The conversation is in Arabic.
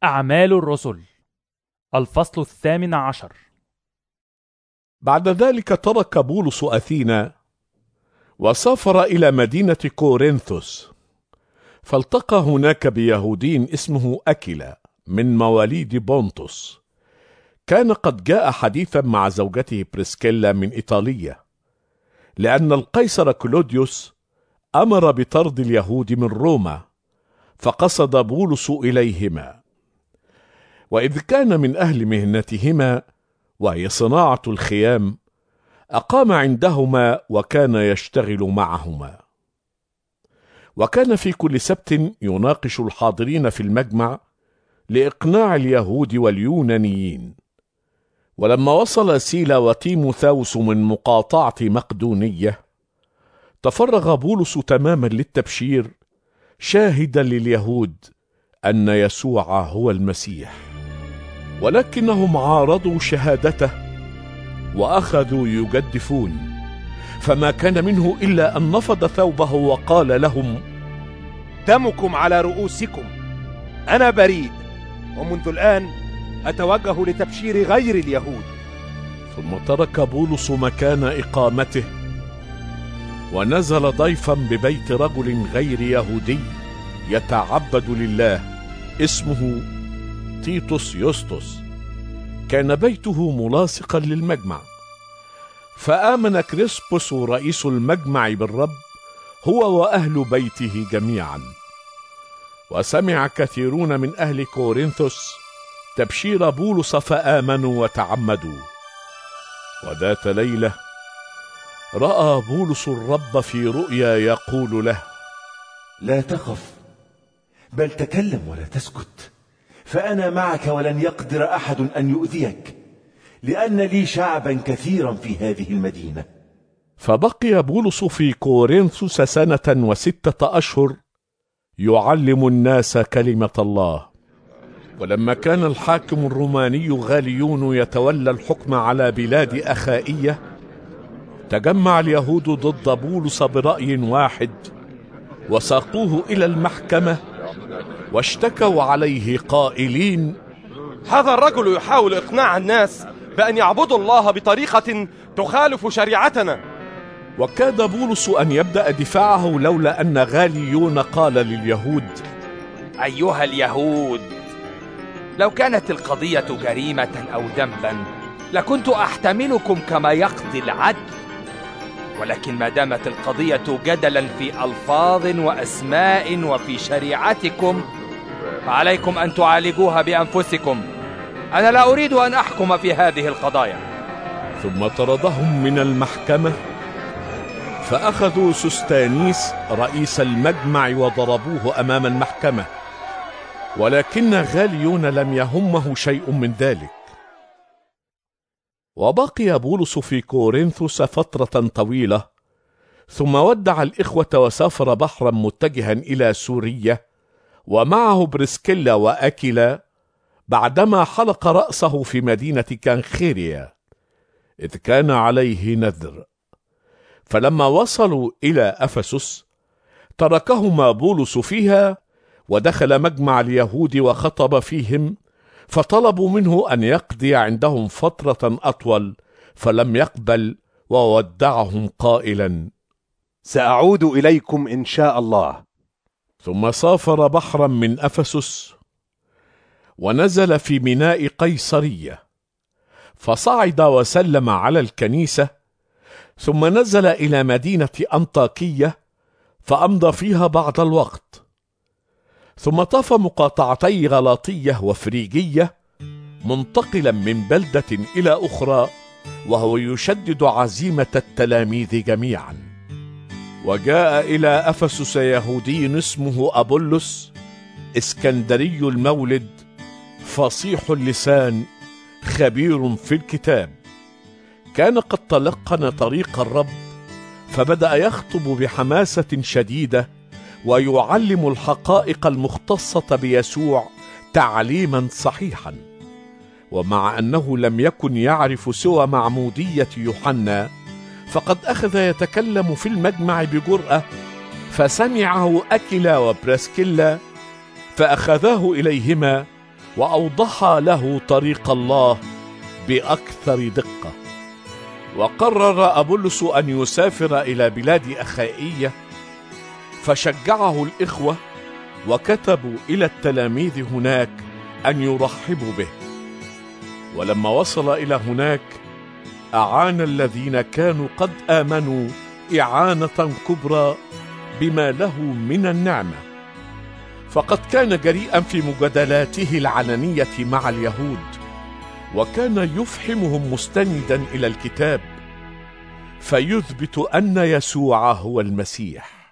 أعمال الرسل الفصل 18. بعد ذلك ترك بولس أثينا وسافر إلى مدينة كورنثوس، فالتقى هناك بيهودي اسمه أكيلا من مواليد بونطس. كان قد جاء حديثا مع زوجته بريسكيلا من إيطاليا، لأن القيصر كلوديوس أمر بطرد اليهود من روما، فقصد بولس إليهما. وإذ كان من أهل مهنتهما وهي صناعة الخيام، أقام عندهما وكان يشتغل معهما. وكان في كل سبت يناقش الحاضرين في المجمع لإقناع اليهود واليونانيين. ولما وصل سيلا وتيموثاوس من مقاطعة مقدونية، تفرغ بولس تماما للتبشير، شاهدا لليهود أن يسوع هو المسيح. ولكنهم عارضوا شهادته وأخذوا يجدفون، فما كان منه إلا أن نفض ثوبه وقال لهم: دمكم على رؤوسكم، أنا بريء، ومنذ الآن أتوجه لتبشير غير اليهود. ثم ترك بولس مكان إقامته ونزل ضيفا ببيت رجل غير يهودي يتعبد لله اسمه تيتوس يوستوس. كان بيته ملاصقا للمجمع، فآمن كريسبوس رئيس المجمع بالرب هو وأهل بيته جميعا. وسمع كثيرون من أهل كورنثوس تبشير بولس فآمنوا وتعمدوا. وذات ليلة رأى بولس الرب في رؤيا يقول له: لا تخف، بل تكلم ولا تسكت، فأنا معك ولن يقدر أحد أن يؤذيك، لأن لي شعبا كثيرا في هذه المدينة. فبقي بولس في كورنثوس 6 أشهر يعلم الناس كلمة الله. ولما كان الحاكم الروماني غاليون يتولى الحكم على بلاد أخائية، تجمع اليهود ضد بولس برأي واحد، وساقوه إلى المحكمة واشتكوا عليه قائلين: هذا الرجل يحاول إقناع الناس بأن يعبدوا الله بطريقة تخالف شريعتنا. وكاد بولس أن يبدأ دفاعه، لولا أن غاليون قال لليهود: أيها اليهود، لو كانت القضية جريمة أو ذنبا لكنت أحتملكم كما يقضي العدل، ولكن ما دامت القضية جدلا في ألفاظ وأسماء وفي شريعتكم، فعليكم أن تعالجوها بأنفسكم. أنا لا أريد أن أحكم في هذه القضايا. ثم طردهم من المحكمة، فأخذوا سوستانيس رئيس المجمع وضربوه أمام المحكمة. ولكن غاليون لم يهمه شيء من ذلك. وبقي بولس في كورنثوس فترة طويلة، ثم ودع الإخوة وسافر بحرا متجها إلى سوريا، ومعه بريسكيلا وأكيلا، بعدما حلق رأسه في مدينة كانخيريا، إذ كان عليه نذر. فلما وصلوا إلى أفسس تركهما بولس فيها، ودخل مجمع اليهود وخطب فيهم، فطلبوا منه أن يقضي عندهم فترة أطول، فلم يقبل، وودعهم قائلا: سأعود إليكم إن شاء الله. ثم سافر بحرا من أفسس ونزل في ميناء قيصرية، فصعد وسلم على الكنيسة، ثم نزل إلى مدينة أنطاكية فأمضى فيها بعض الوقت. ثم طاف مقاطعتي غلاطية وفريجية، منتقلا من بلدة إلى أخرى، وهو يشدد عزيمة التلاميذ جميعا. وجاء إلى أفسس يهودي اسمه أبولس، اسكندري المولد، فصيح اللسان، خبير في الكتاب. كان قد تلقن طريق الرب، فبدأ يخطب بحماسة شديدة ويعلم الحقائق المختصة بيسوع تعليما صحيحا. ومع أنه لم يكن يعرف سوى معمودية يوحنا، فقد أخذ يتكلم في المجمع بجرأة، فسمعه أكيلا وبريسكيلا، فأخذاه إليهما وأوضح له طريق الله بأكثر دقة. وقرر أبولس أن يسافر إلى بلاد أخائية، فشجعه الإخوة وكتبوا إلى التلاميذ هناك أن يرحبوا به. ولما وصل إلى هناك أعان الذين كانوا قد آمنوا إعانة كبرى بما له من النعمة، فقد كان جريئا في مجادلاته العلنية مع اليهود، وكان يفحمهم مستندا إلى الكتاب فيثبت أن يسوع هو المسيح.